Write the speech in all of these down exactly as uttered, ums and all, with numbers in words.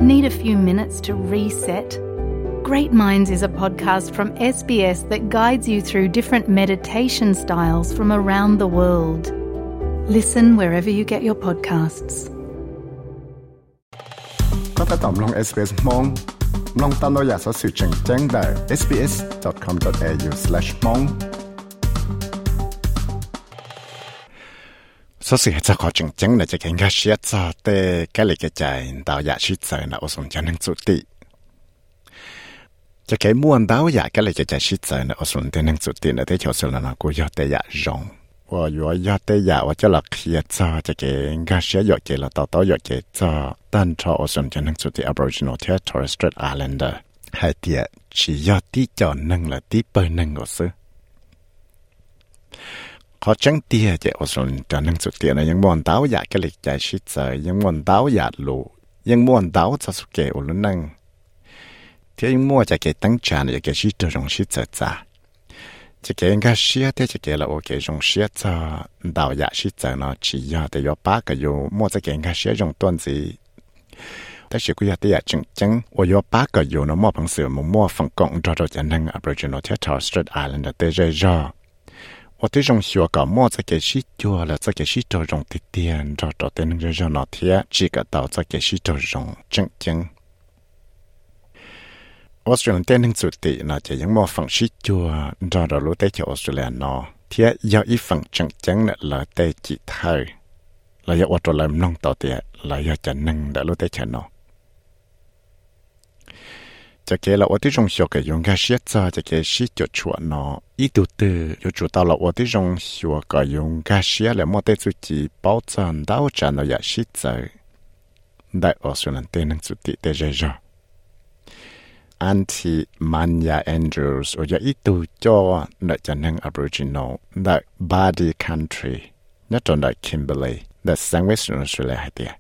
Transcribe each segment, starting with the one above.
Need a few minutes to reset? Great Minds is a podcast from S B S that guides you through different meditation styles from around the world. Listen wherever you get your podcasts. ก็ถ้าตอบลง เอส บี เอส มองลองตามเราอยากสอสื่อแจ้งแจ้งได้ เอส บี เอส ดอท คอม ดอท เอ ยู สแลช มองสอสื่อจะขอแจ้งแจ้งในจะแข่งขันเชียร์จะเตะแก่เลยแก่ใจดาวอยากชิดใจนะอสมจันทร์สุติจะแข่งม้วนดาวอยากแก่เลยแก่ใจชิดใจนะอสมจันทร์สุตินะที่เขาสื่อนะกูอยากเตะอยากร้องว่าอยู่อยากเตะอยากว่าจะหลักเชียร์จะจะแข่งขันเชียร์อยากเจริญต่อต่ออยากเจจะตั้งทออสมจันทร์สุติ Aboriginal Torres Strait Islander ให้เดียชีอยากที่จอนั่งละที่เปิดนั่งก็ซื้อขอจังเตียจะอสนจะนั่งสุดเตียนะยังม่วนดาวอยากกะเล็กใจชิดใจยังม่วนดาวอยากรู้ยังม่วนดาวจะสุเกอลุนังเที่ยยังม่วนจะเกตั้งจานอยากเกชิดตรงชิดใจจ้าจะเกงก็เชียเที่ยจะเกละโอเคจงเชียจะดาวอยากชิดใจเนาะชียาแต่ยอป้าก็อยู่ม่วนจะเกงก็เชียจงต้นสิแต่ชีกุยาที่อยากจังจังว่ายอป้าก็อยู่เนาะม่วนพังเสือม่วนฝั่งกงจอดจะนั่ง Aboriginal Torres Strait Islander เตเจจอ我对种学个么子给许多了，这个许多种的点，找找的那个热闹天，这个到这个许多种正经。我虽然电能做的，那就因么放许多，找到路得叫我虽然喏，天要一放正经的了得几台，了要我做来弄到的，了要จะ能的路得叫喏。จะเกล่าว่าที่จงเสียก็ยงแค่เสียใจจะเกสิจุดชวนเนาะอีตัวเตออยู่จุดตลอดว่าที่จงเสียก็ยงแค่เสียแล้วมั่วแต่จุดจีป้าจันดาวจันเราอยากสิใจได้อสุนันเตนังจุดที่เตเจจอันที่มันยาแอนดรูส์ว่าอีตัวจ่อเนจันนัง Aboriginal ได้ Body Country นั่นจนได้ Kimberley ได้สังเวชนออสเตรเลียให้เดีย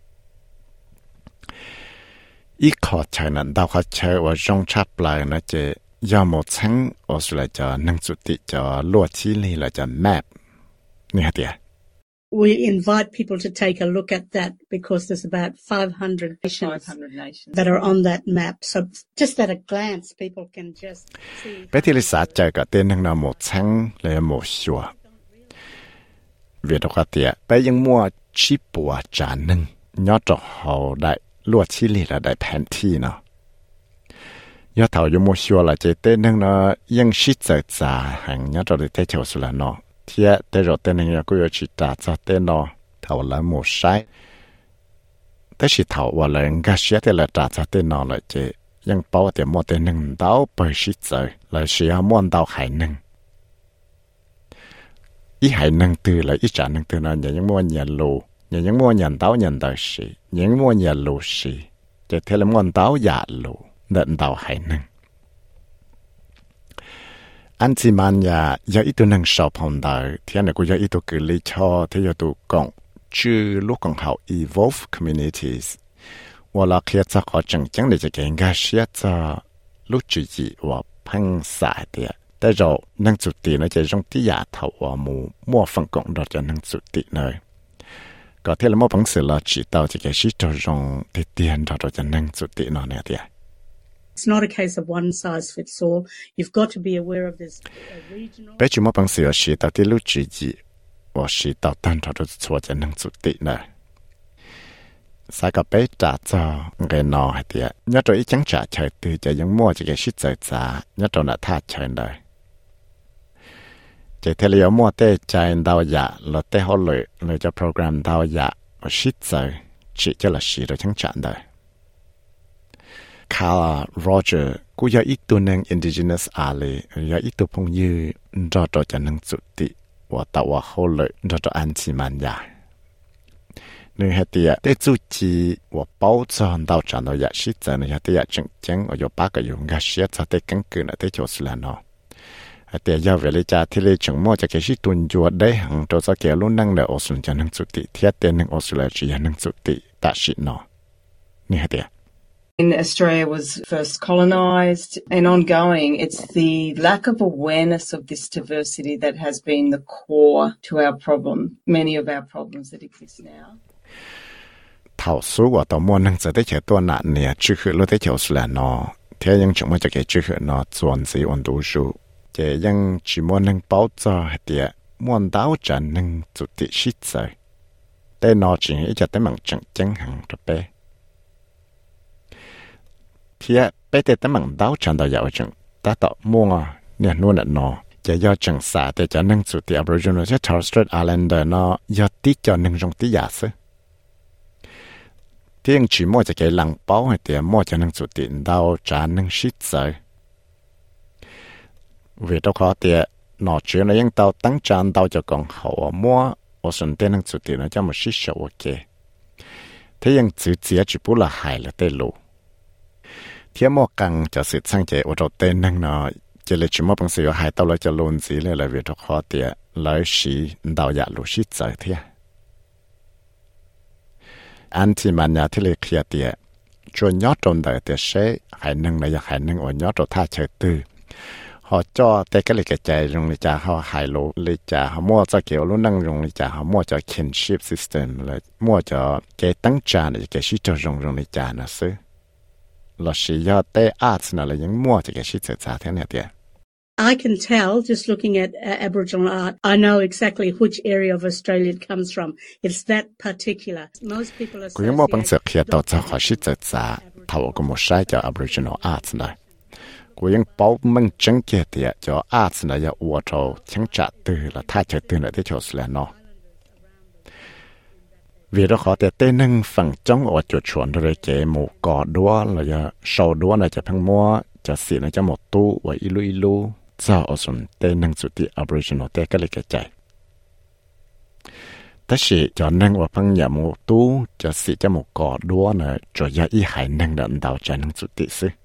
อีขอใช้นั้นดาวเขาใช้ว่าจงชับลายนะเจยาหมดทั้งออสเตรเลียจะนั่งจุดติจะลวดที่นี่เราจะแมปนี่ฮะเดีย We invite people to take a look at that because there's about five hundred nations that are on that map. So just at a glance, people can just see. ไปที่ลิสาใจกับเต้นนั่งนำหมดทั้งเลยหมดชัวเวียดกเตียไปยังมัวชิปัวจานหนึ่งยอดจะเขาได้ลวดชิลีละได้แผนที่เนาะยอดเท่าอยู่มัวชัวละเจเต้นึงเนาะยังชิดเจจ่าหังยอดเราได้เต้เฉาสุดละเนาะเทียเต้เราเต้นึงยอกูยชิตาจะเต้เนาะเท่าละมัวใช้แต่ชิเท่าว่าเลยก็เสียเต้ละจ่าจะเต้เนาะเลยเจยังเป้าแต่มัวเต้นึงดาวไปชิดเจเลยเสียม้วนดาวหายนึงอีหายนึงตื่นเลยอีจ่านึงตื่นเนาะยังมัวเย็นโลยังยังมัวยันเต้ายันเต้าสิยังมัวยันลูสิจะเทเลมันเต้าหยาลูเดินเต้าหายหนึ่งอันที่มันยาอยากอีตัวหนึ่งชอบพอนได้ที่อันนี้กูอยากอีตัวคือลิชอที่อยากตัวกงชื่อลูกของเขา Evolve Communities ว่าเราเคยจะขอจังจังเลยจะเก่งก็เสียจะลูกจีจีว่าพังสายเดียแต่เรานั่งจุดตีนะจะต้องที่อยากเท่าว่ามูมั่วฟังกงเราจะนั่งจุดตีเลยก็ที่เราไม่พังเสียเราจีตเอาจะแค่ชิดตรงที่เตียนเราจะนั่งจุดตีนอนเนี่ยเดีย It's not a case of one size fits all. You've got to be aware of this regional. ไปจุดไม่พังเสียชิดเอาที่ลูกจีจีว่าชิดเอาตั้งเราจะชัวจะนั่งจุดตีเลยสายกับไปจ่าจะเงินนอให้เดียยอดตัวอีจังจ่าเฉยตื่นจะยังมั่วจะแค่ชิดใจจ่ายอดตัวน่ะท่าเฉยเลยจะเทลียมัวเตใจดาวยาเราเตเขาเลยเลยจะโปรแกรมดาวยาชิดใจชิจะละชีเราทั้งจานได้คาร์โรเจอร์กูอยากอีกตัวหนึ่ง Indigenous Ally อยากอีกตัวพงยืนรอตัวจะนั่งจุดติว่าแต่ว่าเขาเลยรอตัวอันชิมันยาหนึ่งเหตุเตจุจีว่าเป้าจอนดาวจานเราอยากชิดใจในเหตุจังจังอยู่ปากก็อยู่งาเชียจะเตกังเกินเตโจสุลานอแต่ยาเวลิจาที่เลยจังมั่วจะเกิดตุนจวดได้หังตัวจะเกี่ยวลุ่นนั่งเลยอสุนจะนั่งสุติเทียเตนึงอสุเลจีนั่งสุติตัดชินอนี่ฮะเดีย In Australia was first colonised and ongoing, it's the lack of awareness of this diversity that has been the core to our problem, many of our problems that exist now. thảo số của tàu mua nâng giờ tới chế tua nạn nè chứ khử lúc tới chế là nó thế nhưng chúng mới cho cái chứ khử nó chuẩn gì ổn đủ số chế nhưng chỉ mua nâng bảo cho hạt địa muốn đáo trả nâng chủ tị shit rồi đây nó chỉ nghĩ cho tới bằng chẳng chẳng hàng cho bé thì bé tới tới bằng đáo trả đó dạo chẳng ta tạo mua nè luôn là nó chỉ do chẳng xả để cho nâng chủ tị Aboriginal cho Torres Strait Islander nó do tí cho nâng trong tí giả sư tiếng chỉ mua cho cái lăng báo hay tiền mua cho nâng chủ tị đáo trả nâng shit rồi vì đâu có tiền nó chuyện là những tàu tăng tràn tàu cho con hậu mua ở sân tên năng chủ tiền nó cho một xí sầu ok thế nhưng chữ chỉ chỉ bù là hại là tên lù thế mua càng cho sự sang chế ở đầu tên năng nó chỉ là chỉ mua bằng sự hại tàu lại cho luôn gì là vì đâu có tiền lấy xí tàu giả lù xí trời thế anh thì mà nhà thì lấy kia tiền cho nhớ trong đời tiền sẽ hại năng là hại năng ở nhớ trong tha chơi tư họ choแต่ก็เลยกระจายลงเลยจ้าเขาหายโลเลยจ้าเขามั่วจะเกี่ยวรู้นั่งลงเลยจ้าเขามั่วจะ kinship system เลยมั่วจะแกตั้งจานเลยแกชิดจะลงลงเลยจ้านะซื้อเราสิยอดแต่อาร์ตน่ะเลยยังมั่วจะแกชิดเสียจ้าเท่านี้เดียว I can tell just looking at uh, Aboriginal art. I know exactly which area of Australia it comes from. It's that particular. Most people associate. กูยังมั่วบางเสือเขียนต่อจะขอชิดเสียจ้าเท่ากับมั่วใช้จะ Aboriginal art เลยกูยังป้องมึงจังเกียรติจะอาสนะอย่าอวดโตทั้งจัดตื่นและท่าจะตื่นเลยที่ชดแล้วเนาะvì đó khó để tên nâng phần trong ở chỗ chuẩn rồi chế một cỏ đua là giờ sầu đua làจะพังมัวจะสีนะจะหมดตู้ไว้อิลุอิลุจะเอาส่วนเต้นนั่งสุดที่ Aboriginal เต้ก็เลยกระจายแต่สิจะนั่งว่าพังอย่าหมดตู้จะสีจะหมดกอดัวนะจะอย่าอีหายนั่งเดินดาวจะนั่งสุดที่ซึ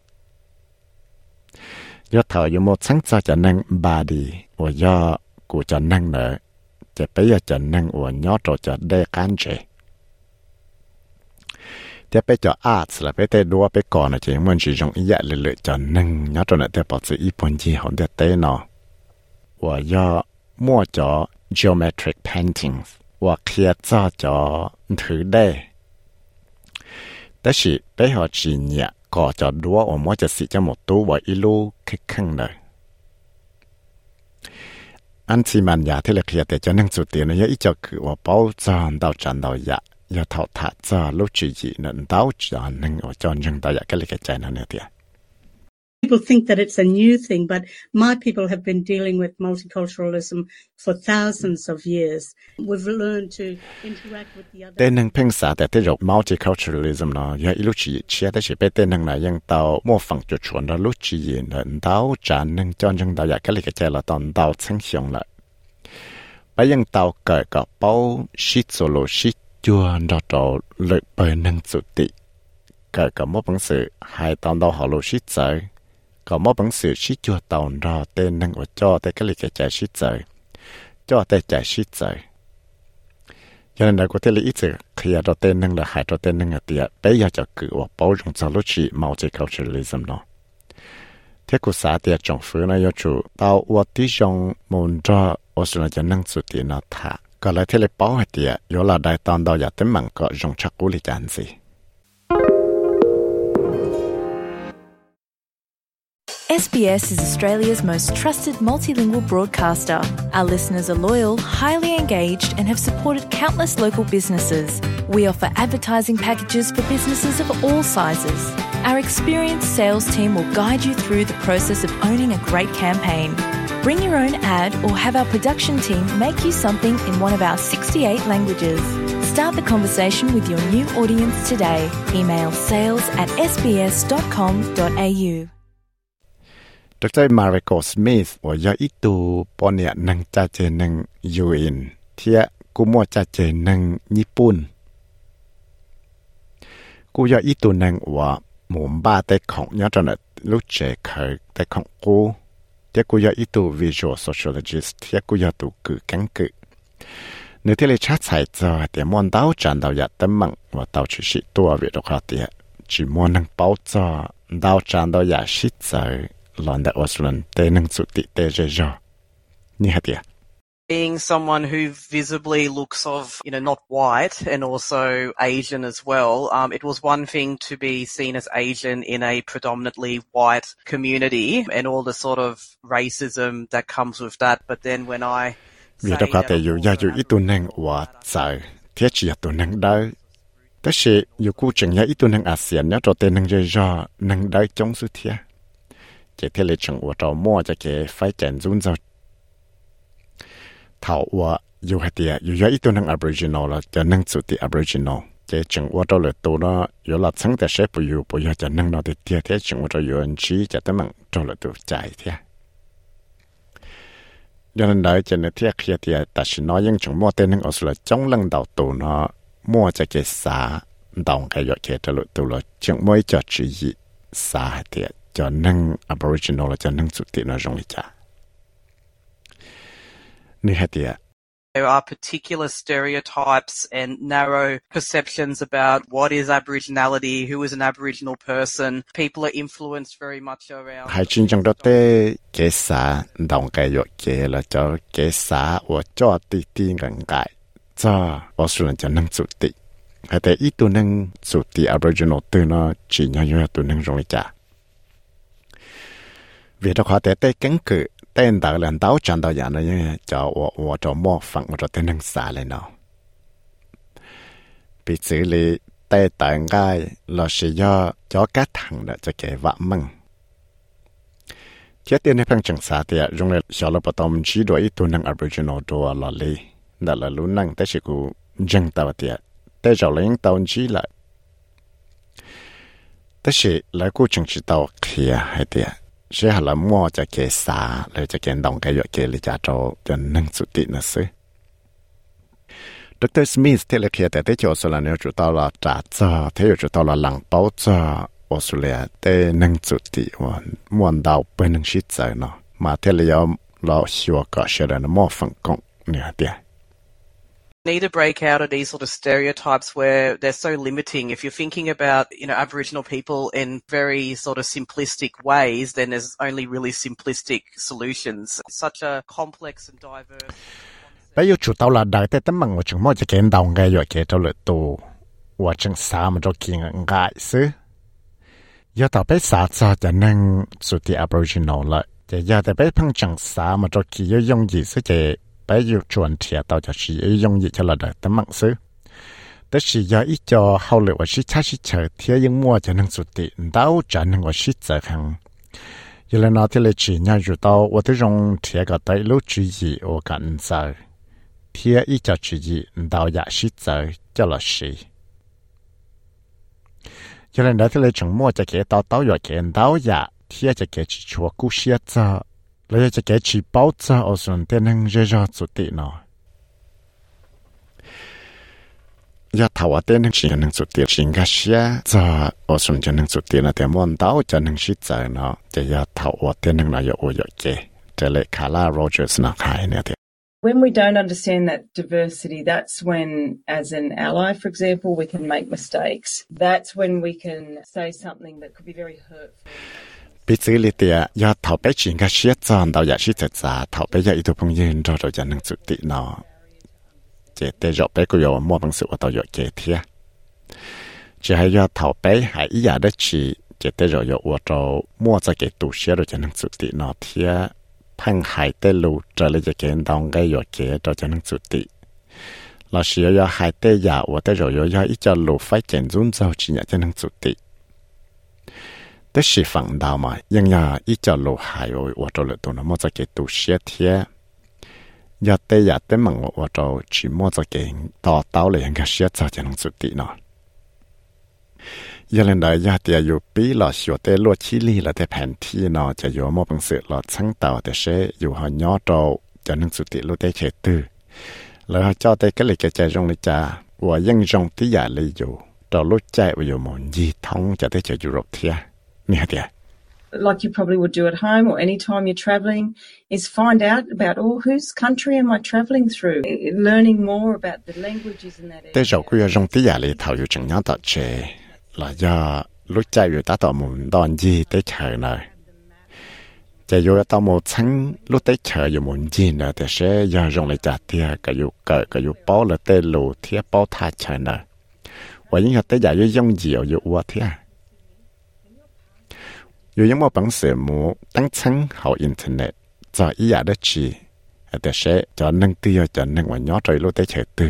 ยอดเถาอยู่หมดทั้งจะจะนั่งบาดีว่าย่อกูจะนั่งเนอะจะไปอย่าจะนั่งว่าย่อจะจะได้การเจแต่ไปจะอาร์ตละไปแต่ดัวไปก่อนนะเจมันจะยังอีกเลยเลยจะนั่งย่อจนแต่พอจะอีปุ่นจีของเด็ดเต้เนาะว่าย่อมั่วจะ geometric paintings ว่าเคลียร์จะจะถือได้แต่สิไปหาจีเนี่ยก็จะดัวว่ามั่วจะสิจะหมดตัวว่าอีลูคิดข้างเลยอันที่มันอยากที่เราเคลียร์แต่จะนั่งสุดเดียวเนี่ยอีจะคือว่าเป้าจานดาวจันดาวอยากอย่าเท่าทัดจะรู้จีจีนั่นดาวจันนั่งว่าจานยังดาวอยากก็เลยกระจายนั่นเนี่ยเดียว People think that it's a new thing, but my people have been dealing with multiculturalism for thousands of years. We've learned to interact with the other. แต่หนึ่งเพ่งสาแต่ที่เรา multiculturalism เนาะอย่าอีรู้จีเชื่อแต่สิไปแต่หนึ่งน่ะยังเตามั่วฝั่งจุดชวนเรารู้จีนั่นดาวจานนั่งจานยังดาวอยากก็เลยกระจายเราตอนดาวทั้งเสียงเลยไปยังเตาเกิดกับเป้าชิดโซโลชิดจวนเราเราเลยไปนั่งสุดติเกิดกับมั่วบังสือหายตอนดาวหาโลชิดใจก็มั่วบังสือชิดจัวตอนเราเต้นนั่งว่าจ่อแต่ก็เลยกระจายชิดใจจ่อแต่ใจชิดใจยันนั้นก็ที่เลยอีกจะเคลียร์เราเต้นนั่งและหายเราเต้นนั่งเดียไปอยากจะคือว่า包容จะรู้จีmulticulturalismเนาะที่กูสาเดียจงฟื้นนะยจู到我ที่จงมุนจะ我是那จะนั่งสุดที่นาท่าก็เลยที่เลยป้อให้เดีย有了ได้ตอนเราอยากเต้นมันก็จงชักกุลิจันสิ S B S is Australia's most trusted multilingual broadcaster. Our listeners are loyal, highly engaged, and have supported countless local businesses. We offer advertising packages for businesses of all sizes. Our experienced sales team will guide you through the process of owning a great campaign. Bring your own ad or have our production team make you something in one of our sixty-eight languages. Start the conversation with your new audience today. Email sales at s b s dot com dot a u. Doctor Mariko Smith ว่าอย่าอีตูปอเนี่ยนังจ่าเจนัง ยู เอ็น เทียกูมัวจ่าเจนังญี่ปุ่นกูอย่าอีตูนังว่าหมุมบ้าแต่ของยอดจนลูกเจเคยแต่ของกูเทียกูอย่าอีตู visual sociologist เทียกูอย่าตูกือกังกือเนื้อที่เลยชัดใส่จอเตียมวนดาวจันดาวอยากตั้มมังว่าดาวชิชิตัวเวทคราเตียจีมวนนังเป้าจอดาวจันดาวอยากชิดใจหลอนแต่ออสลันเตนึงสุติเตเจจอนี่ฮะเตีย Being someone who visibly looks of, you know, not white and also Asian as well, um, it was one thing to be seen as Asian in a predominantly white community and all the sort of racism that comes with that. But then when I vì đó có thể dù gia dù ít tu năng và sợ thiết chỉ tu năng đó, đó là dù cụ chừng ya ít tu năng ASEAN nhớ cho tên năng rơi ra năng đó trong sự thiết, chỉ thế là chừng và trò mua cho cái phải chèn run rồi. thảo và dù hay tiệt dù ya ít tu năng Aboriginal là cho năng sự tiệt Aboriginal, chỉ chừng và trò lệ tu đó, dù là chẳng thể sẽ bùi bùi cho năng nó tiệt tiệt thế chừng và trò dù anh chỉ cho tấm bằng trò lệ tu chạy tiệt. cho nên đấy cho nên thiết kia thì ta chỉ nói những chúng mua tên những ở số là trong lần đầu tụ nó mua cho cái xã đồng cái gọi cái tụ tụ là chúng mới cho chỉ gì xã thì cho nên Aboriginal là cho nên sự tiện nó rong lịch như hết tiệt. There are particular stereotypes and narrow perceptions about what is Aboriginality, who is an Aboriginal person. People are influenced very much around. Hai chính trong đó thế cái xã đồng cái gọi cái là cho cái xã và cho tí tí gần cái cho ở số lần cho năng sự tiện. Hay thế ít tu năng sự tiện Aboriginal từ nó chỉ nhau nhau tu năng rong lịch. Vì đó họ thế thế cứng cự tên đạo là đạo chẳng đạo dạng này cho我我做模仿我做tên năng xả lên nào bị xử lý tên đạo ngay là sử do cho các thằng đã cho cái vợ mừng chết tiền này bằng chẳng xả thì dùng để cho là bắt đầu chỉ đối tu năng Aboriginal đồ là lý đó là luôn năng tới sự của dân tàu thì tới rồi lấy tàu chỉ lại tới sự lại của chẳng chỉ tàu kia hay thì sẽ là là mua cho cái xã rồi cho cái đồng cái cái lý trả cho cho năng suất tiện nữa chứ. doctor Smith thì là khi tại chỗ số là nếu chúng ta là trả cho thế chúng ta là lăng bảo cho Australia để năng suất tiện và muốn đào bên năng suất giờ nó mà thế là là hiệu quả sẽ là mua phần công nữa đấy. Need to break out of these sort of stereotypes where they're so limiting. If you're thinking about, you know, Aboriginal people in very sort of simplistic ways, then there's only really simplistic solutions. Such a complex and diverse. Bây giờ chúng ta là đại tế tấm bằng của chúng moi cho cái đồng ngay rồi cái trâu lợn tù, và chúng sao mà cho kiên ngại xứ. Giờ tao biết sao cho cho nên sự thì Aboriginal lại, giờ giờ tao biết phăng chẳng sao mà cho kiên yêu dùng gì xứ cái bây giờ chuẩn thì tao cho chỉ yêu dùng gì cho là đại tấm bằng xứ. Tất chỉ giờ ít cho hậu lệ và sĩ cha sĩ chờ thì những mua cho nên sự thì đau cho nên và sĩ chờ hàng. Giờ là nó thì là chỉ nhau rồi tao và tới trong thì cái tới lúc chỉ gì ở gần giờ. Thì ít cho chỉ gì đào giả sĩ giờ cho là sĩ. Cho nên đó thì là chúng mua cho cái tao tao rồi cái đào giả thì cho cái chỉ chúa cú xia cho lấy cho cái chỉ bảo cho ở xuân tên năng dễ dàng chủ tị nó. Giờ thảo tên năng chỉ năng chủ tị chính cái xia cho ở xuân cho năng chủ tị là để muốn đào cho năng sĩ giờ nó để giờ thảo tên năng là有我有cái这类卡拉 Rogers 那开那的。 When we don't understand that diversity, that's when, as an ally, for example, we can make mistakes. That's when we can say something that could be very hurtful. 彼此里的要逃避应该写战到也是在在逃避要一度朋友找到就能做的呢。这对着别个有莫本事我都有这贴，只还要逃避还一样的去，这对着有我找莫在给读写了就能做的呢贴。พังหายเตลูจะเลยจะเกณฑ์ดองก็อยู่เกณฑ์เราจะนั่งสุติเราเสียยาหายเตยาว่าแต่เรายาอีจะลูไฟเจนรุ่นเจ้าจีเนี่ยจะนั่งสุติแต่สิฝั่งดาวมายังยาอีจะลูหายว่าเราเลยตัวนั้นมั่วจะเกตูเสียเทียยาเตยาเต้มังว่าเราจีมั่วจะเกณฑ์ต่อเต้าเลยยังก็เสียเจ้าจะนั่งสุติเนาะยาเลนได้ยาเตียอยู่ปีหล่อชัวเตลวดชิลีและแต่แผนที่นอจะอยู่มอบังสือหล่อชั้งเต่าแต่เชอยู่หอยอโตจะนึงสุติลูเตเชตือแล้วเจ้าเตก็เลยกระจายรงเลยจ้าว่ายังรงที่อยากเลยอยู่ต่อลูกใจว่าอยู่หมอนยีท้องจะได้จะอยู่รบเทียนี่ฮะเตีย Like you probably would do at home or any time you're travelling, is find out about, oh, whose country am I travelling through? Learning more about the languages in that area. แต่เราก็ยังรงที่อยากเลยเท่าอยู่จังยังต่อเชlà do lúc chạyอยู่ta tỏ muốn đòn gì tới chờ này จะอยู่ต่อหมดชั้นลูกเตะเฉยอยู่หมุนจีนเนอะแต่เชื่อยาลงเลยจัดเทียก็อยู่เกิดก็อยู่ป้อเลยเตะลูเทียป้อท่าเฉยเนอะว่ายิ่งเตะใหญ่ยิ่งย่องเหี่ยวอยู่วัวเทียอยู่ยังมอปังเสือหมูตั้งชั้นเขาอินเทอร์เน็ตจะอีอยากได้จีแต่เชื่อจะนั่งเตียจะนั่งวันย้อนใจลูกเตะเฉยตื้อ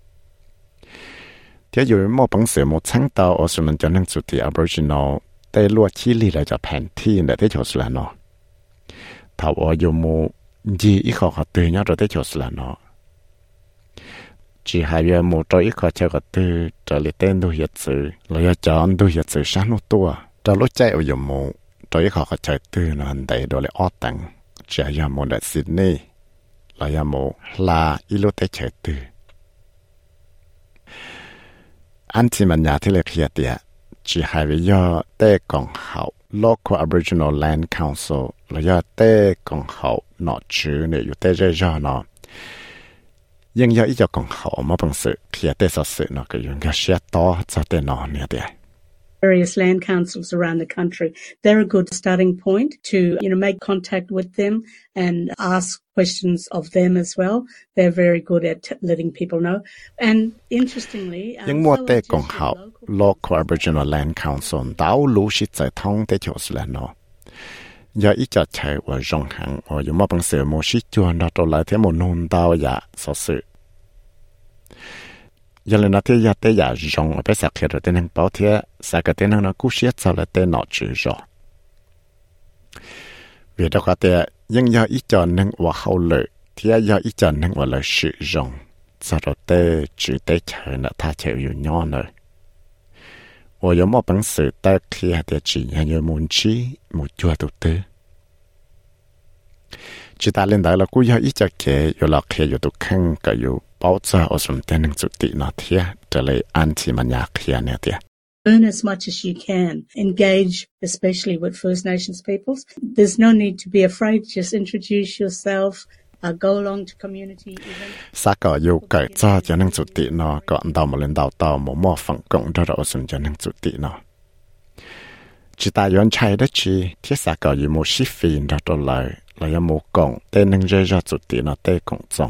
เทียอยู่มอปังเสือหมูชั้นต่ออสุมันจะนั่งสุดที่ Aboriginal เตะลวดชี้ลีเลยจะแผนที่เนอะที่ชดสุดเนาะถ้าว่าอยู่มูจีอีกข้อเขาตื่นย้อนตัวได้ชดละเนาะจีหายอยู่มูตัวอีกข้อเจ้าก็ตื่นจะเลี้ยเต้นดูเหยียดสื่อเราจะจอนดูเหยียดสื่อชั้นตัวจะรู้ใจเอาอยู่มูตัวอีกข้อเขาเจ้าตื่นนั่นได้โดยเลยออตังจะยามูในซิดนีย์เราจะมูลาอีลุเตเฉยตื่นอันที่มันยาที่เล็กเฮียเดียจีหายอยู่เต้กองเขาLocal Aboriginal Land Council เราจะเต้กองเขาหนอชื่อเนี่ยอยู่เต้เจ้าเนาะยัง有一個講好冇本事其實啲實事呢個應該寫多就啲孬呢啲 Various land councils around the country, they're a good starting point to, you know, make contact with them and ask questions of them as well. They're very good at letting people know. And interestingly, ยังมัวเต้กองเขา Local Aboriginal Land Council ดาวรู้ชิดใจท้องเต้就是了เนาะ有一隻菜我用行我有冇本事冇識做那到來天冇弄到呀所事有人那天也得也用我被殺開了的能包天殺個的能那故事走了的腦子咗為了話的應有一隻能我好累天有一隻能我來使用走了的只得菜那他才有樣呢我有冇本事得開的只有有門氣冇做到的只打領導了估有一隻嘅有落開有到坑個有保障我順便能做啲那啲這類安提曼亞開那啲 Learn as much as you can. Engage, especially with First Nations peoples. There's no need to be afraid. Just introduce yourself. Uh, go along to community events. 撒個有計做就能做啲呢個唔到冇領導到冇冇分工到我順就能做啲呢只打樣菜得住ที่撒個有冇識飛到到來เรายัง冇講แต่能เจอจุดที่น่ะแต่講จง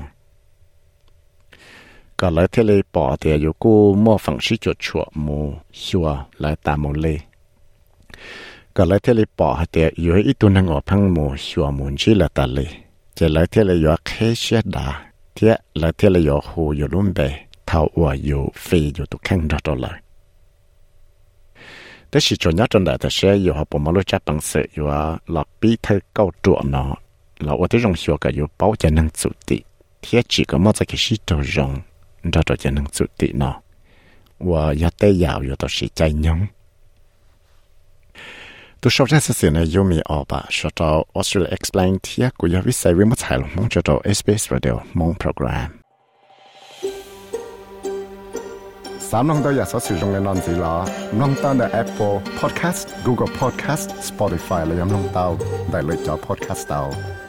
ก็เลยที่เลยปอเดียวอยู่กูมั่วฝังชิจุดชัวมูชัวเลยตามมูเลยก็เลยที่เลยปอเดียวอยู่อีตัวนึงอพังมูชัวมูชิละตาเลยจะเลยที่เลยอยู่แค่เชียดาเที่ยเลยที่เลยอยู่หูอยู่ลุ่มเบเท่าว่าอยู่ฟีอยู่ตุกแข่งดอตเลยแต่สิจนยัดจนได้แต่เชื่ออยู่หอบมาลุจับปังเสอยู่ว่าหลับปีเธอเก้าตัวเนาะเราว่าที่รงชัวก็อยู่เป้าจะนั่งจุดติเที่ยจีก็มั่วจะคิดสิตัวรงเราจะนั่งจุดติเนาะว่ายัดได้ยาวอยู่ต่อสิใจยงตัวชอบใจสิ่งนี้ยูมีออกป่ะชอบตัว Australia Explain เที่ยกูอยากวิสัยวิมัติหลงมองจะตัว เอส บี เอส Radio มองโปรแกรมสามน้องตัวอยากสอดสื่อตรงในนอนสีล้อน้องตัวใน Apple Podcast Google Podcast Spotify และยังน้องตัวได้เลยจอ Podcast ตัว